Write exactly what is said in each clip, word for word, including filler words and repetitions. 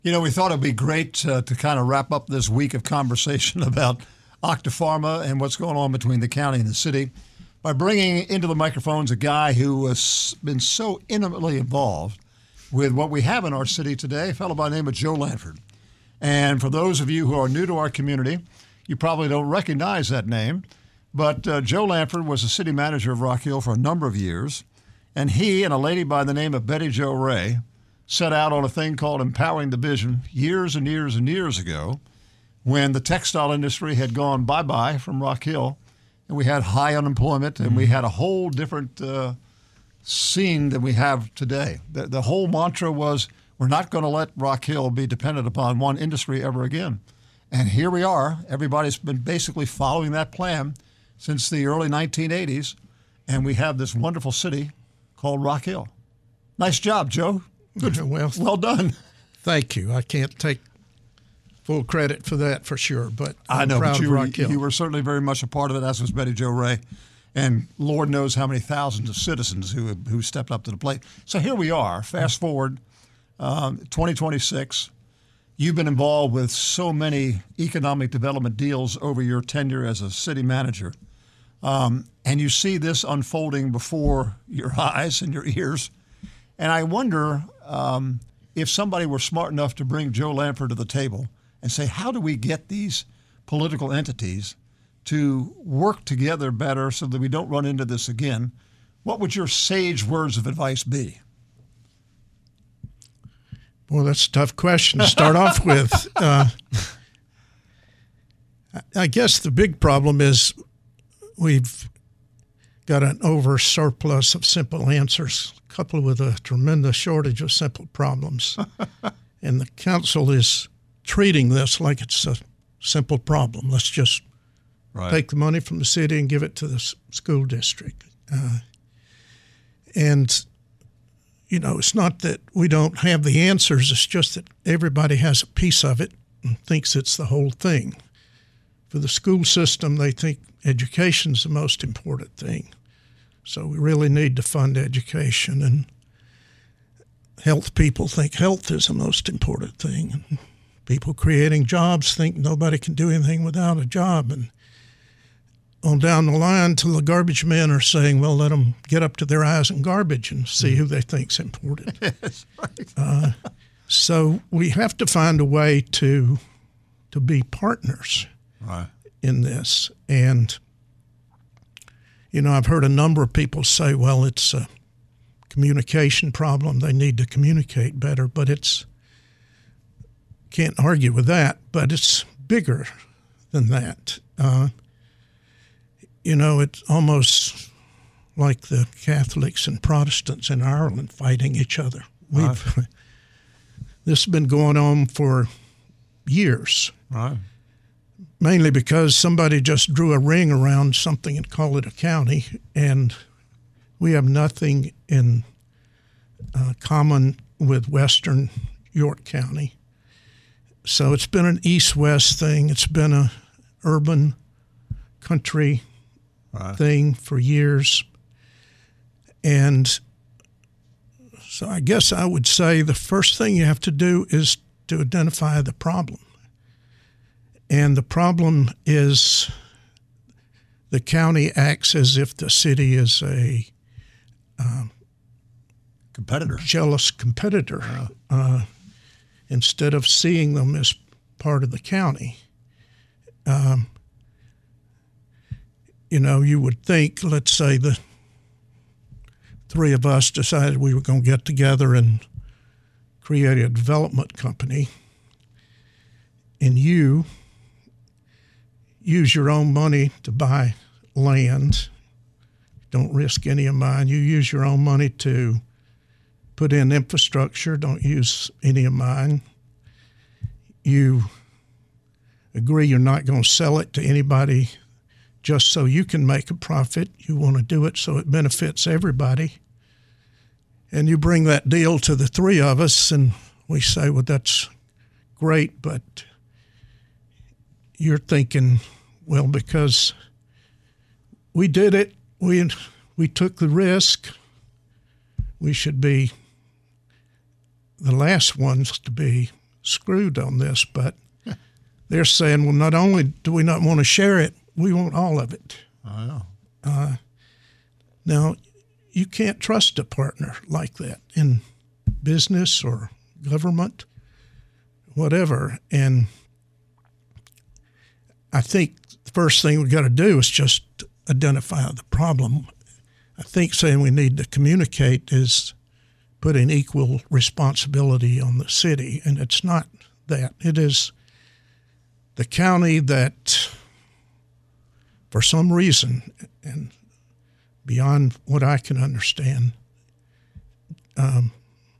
You know, we thought it'd be great uh, to kind of wrap up this week of conversation about Octapharma and what's going on between the county and the city by bringing into the microphones a guy who has been so intimately involved with what we have in our city today, a fellow by the name of Joe Lanford. And for those of you who are new to our community, you probably don't recognize that name, but uh, Joe Lanford was the city manager of Rock Hill for a number of years, and he and a lady by the name of Betty Jo Ray set out on a thing called Empowering the Vision years and years and years ago when the textile industry had gone bye-bye from Rock Hill, and we had high unemployment, and mm-hmm. we had a whole different uh, scene than we have today. The, the whole mantra was, we're not going to let Rock Hill be dependent upon one industry ever again. And here we are. Everybody's been basically following that plan since the early nineteen eighties, and we have this wonderful city called Rock Hill. Nice job, Joe. Good. Well, well done. Thank you. I can't take full credit for that for sure, but I'm I know, proud but you, of were, Rock Hill. you were certainly very much a part of it, as was Betty Jo Ray. And Lord knows how many thousands of citizens who who stepped up to the plate. So here we are. Fast forward, um, twenty twenty-six. You've been involved with so many economic development deals over your tenure as a city manager. Um, and you see this unfolding before your eyes and your ears. And I wonder um, if somebody were smart enough to bring Joe Lanford to the table and say, how do we get these political entities to work together better so that we don't run into this again? What would your sage words of advice be? Well, that's a tough question to start off with. Uh, I guess the big problem is we've got an over surplus of simple answers, coupled with a tremendous shortage of simple problems. And the council is treating this like it's a simple problem. Let's just right. take the money from the city and give it to the school district. Uh, and You know, it's not that we don't have the answers. It's just that everybody has a piece of it and thinks it's the whole thing. For the school system, they think education's the most important thing. So we really need to fund education. And health people think health is the most important thing. And people creating jobs think nobody can do anything without a job. And on down the line till the garbage men are saying, well, let them get up to their eyes in garbage and see who they think's important. Yes, right. uh, so we have to find a way to to be partners right. in this. And, you know, I've heard a number of people say, well, it's a communication problem. They need to communicate better, but it's, can't argue with that, but it's bigger than that. Uh, You know, it's almost like the Catholics and Protestants in Ireland fighting each other. We've right. This has been going on for years, right. mainly because somebody just drew a ring around something and called it a county, and we have nothing in uh, common with Western York County. So it's been an east-west thing. It's been a urban country Right. thing for years. And so I guess I would say the first thing you have to do is to identify the problem. And the problem is the county acts as if the city is a um, competitor, jealous competitor, yeah. uh, instead of seeing them as part of the county. Um, You know, you would think, let's say the three of us decided we were going to get together and create a development company, and you use your own money to buy land. Don't risk any of mine. You use your own money to put in infrastructure. Don't use any of mine. You agree you're not going to sell it to anybody just so you can make a profit. You want to do it so it benefits everybody. And you bring that deal to the three of us, and we say, well, that's great, but you're thinking, well, because we did it, we we took the risk, we should be the last ones to be screwed on this, but they're saying, well, not only do we not want to share it, we want all of it. I know. Uh, now, you can't trust a partner like that in business or government, whatever. And I think the first thing we got to do is just identify the problem. I think saying we need to communicate is putting equal responsibility on the city, and it's not that. It is the county that, for some reason, and beyond what I can understand, um,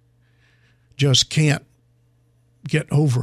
just can't get over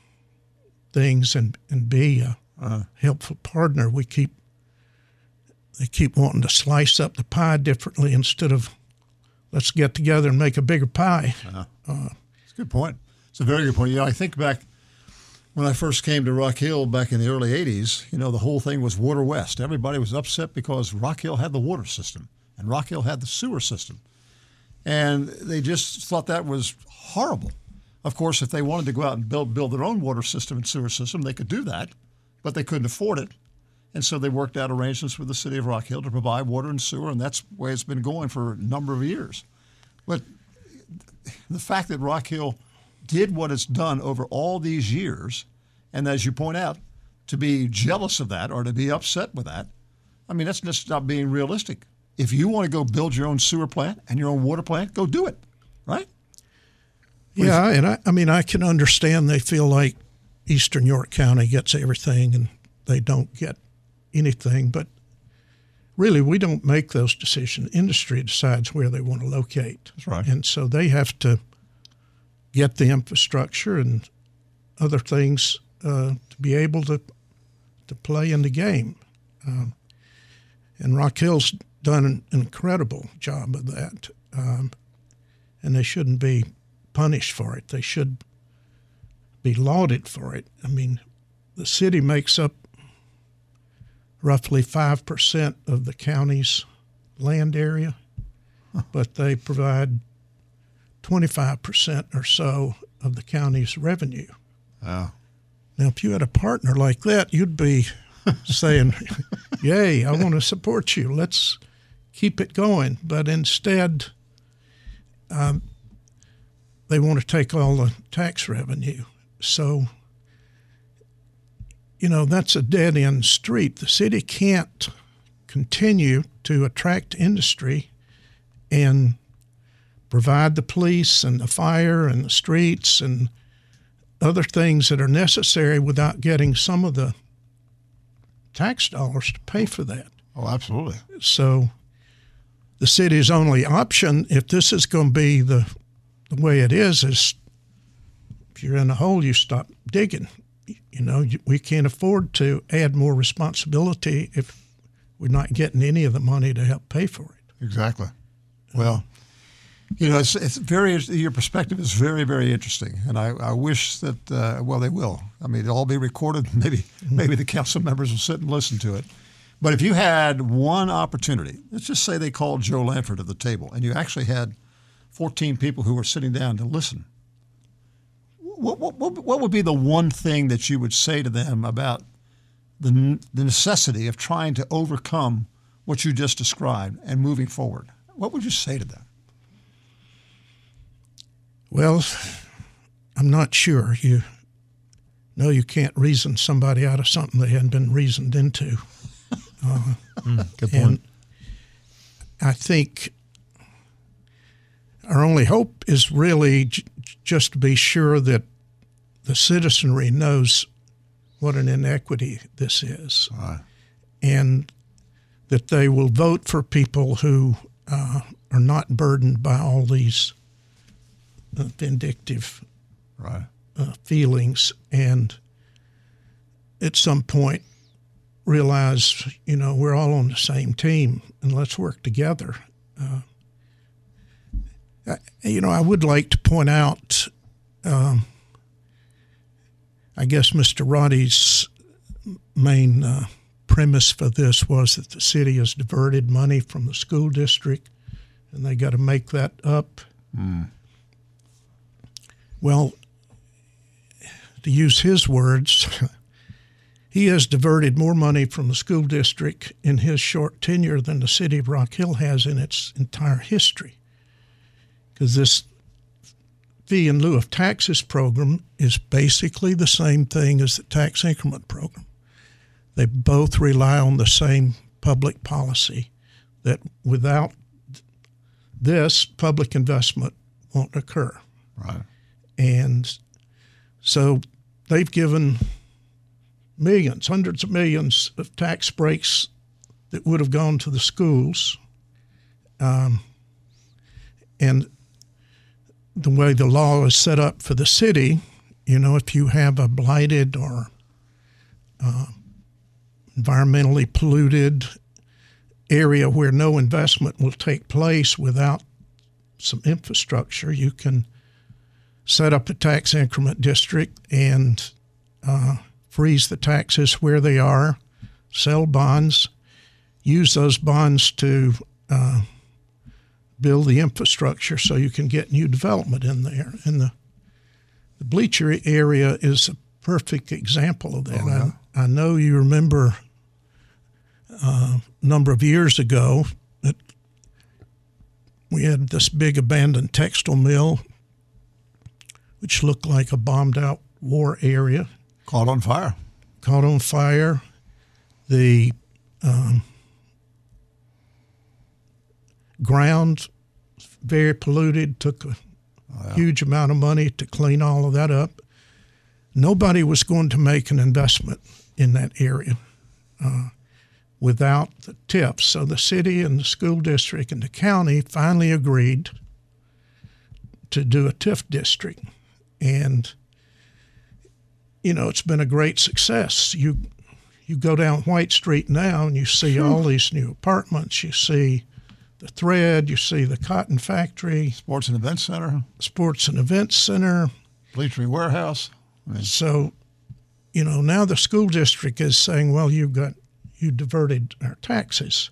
things and, and be a uh, helpful partner. We keep they keep wanting to slice up the pie differently instead of let's get together and make a bigger pie. Uh, uh, it's a good point. It's a very good point. You know, I think back when I first came to Rock Hill back in the early eighties, you know, the whole thing was Water West. Everybody was upset because Rock Hill had the water system and Rock Hill had the sewer system. And they just thought that was horrible. Of course, if they wanted to go out and build build their own water system and sewer system, they could do that, but they couldn't afford it. And so they worked out arrangements with the city of Rock Hill to provide water and sewer, and that's the way it's been going for a number of years. But the fact that Rock Hill did what it's done over all these years, and as you point out, to be jealous of that or to be upset with that, I mean, that's just not being realistic. If you want to go build your own sewer plant and your own water plant, go do it, right? Yeah, and I, I mean, I can understand they feel like Eastern York County gets everything and they don't get anything, but really we don't make those decisions. Industry decides where they want to locate. That's right. And so they have to get the infrastructure and other things uh, to be able to to play in the game. Um, and Rock Hill's done an incredible job of that, um, and they shouldn't be punished for it. They should be lauded for it. I mean, the city makes up roughly five percent of the county's land area, but they provide twenty-five percent or so of the county's revenue. Oh. Now, if you had a partner like that, you'd be saying, yay, I want to support you. Let's keep it going. But instead, um, they want to take all the tax revenue. So, you know, that's a dead-end street. The city can't continue to attract industry and provide the police and the fire and the streets and other things that are necessary without getting some of the tax dollars to pay for that. Oh, absolutely. So the city's only option, if this is going to be the, the way it is, is if you're in a hole, you stop digging. You know, we can't afford to add more responsibility if we're not getting any of the money to help pay for it. Exactly. Well, you know, it's, it's very, your perspective is very, very interesting. And I, I wish that, uh, well, they will. I mean, it'll all be recorded. Maybe, mm-hmm. maybe the council members will sit and listen to it. But if you had one opportunity, let's just say they called Joe Lanford to the table and you actually had fourteen people who were sitting down to listen, What, what, what would be the one thing that you would say to them about the, the necessity of trying to overcome what you just described and moving forward? What would you say to them? Well, I'm not sure. You know, you can't reason somebody out of something they hadn't been reasoned into. Uh, mm, good point. I think our only hope is really j- just to be sure that the citizenry knows what an inequity this is, right. and that they will vote for people who uh, are not burdened by all these uh, vindictive right. uh, feelings, and at some point realize, you know, we're all on the same team and let's work together. Uh, I, you know, I would like to point out, um, I guess Mister Roddy's main uh, premise for this was that the city has diverted money from the school district and they got to make that up. Mm. Well, to use his words, he has diverted more money from the school district in his short tenure than the city of Rock Hill has in its entire history. Because this fee in lieu of taxes program is basically the same thing as the tax increment program. They both rely on the same public policy that without this, public investment won't occur. Right. And so they've given millions, hundreds of millions of tax breaks that would have gone to the schools. Um, and the way the law is set up for the city, you know, if you have a blighted or uh, environmentally polluted area where no investment will take place without some infrastructure, you can set up a tax increment district and uh, freeze the taxes where they are, sell bonds, use those bonds to uh, build the infrastructure so you can get new development in there. And the, the bleacher area is a perfect example of that. Oh, yeah. I, I know you remember uh, a number of years ago that we had this big abandoned textile mill, which looked like a bombed-out war area. Caught on fire. Caught on fire. The um, ground, very polluted, took a oh, yeah. huge amount of money to clean all of that up. Nobody was going to make an investment in that area uh, without the T I F. So the city and the school district and the county finally agreed to do a T I F district. And, you know, it's been a great success. You you go down White Street now and you see all these new apartments. You see the Thread, you see the Cotton Factory. Sports and Events Center. Sports and Events Center. Bleachery Warehouse. I mean, so, you know, now the school district is saying, well, you got you diverted our taxes.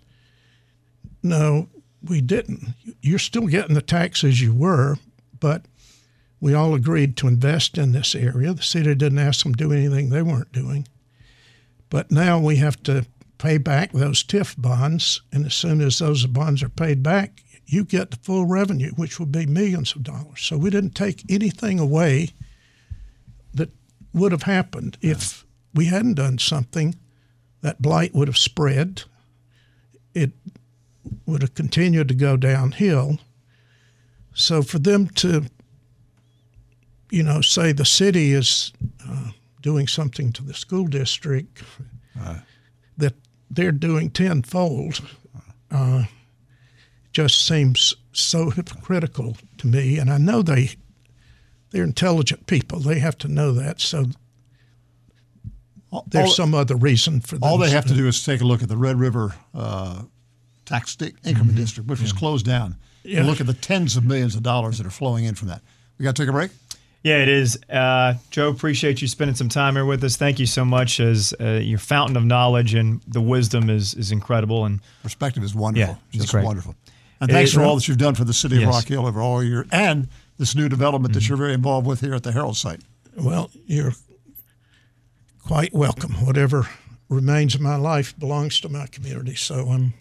No, we didn't. You're still getting the taxes you were, but we all agreed to invest in this area. The city didn't ask them to do anything they weren't doing. But now we have to pay back those T I F bonds, and as soon as those bonds are paid back, you get the full revenue, which would be millions of dollars. So we didn't take anything away that would have happened if we hadn't done something. That blight would have spread. It would have continued to go downhill. So for them to, you know, say the city is uh, doing something to the school district uh. that they're doing tenfold uh, just seems so hypocritical to me. And I know they, they're intelligent people. They have to know that. So there's all, some other reason for them. All they have to do is take a look at the Red River uh, Tax Increment mm-hmm. District, which yeah. was closed down, yeah. and look at the tens of millions of dollars that are flowing in from that. We got to take a break? Yeah, it is. Uh, Joe, appreciate you spending some time here with us. Thank you so much. As uh, your fountain of knowledge and the wisdom is is incredible. And perspective is wonderful. Yeah, just great. wonderful. And it thanks is, for all that you've done for the city of yes. Rock Hill over all your and this new development mm-hmm. that you're very involved with here at the Herald site. Well, you're quite welcome. Whatever remains of my life belongs to my community, so I'm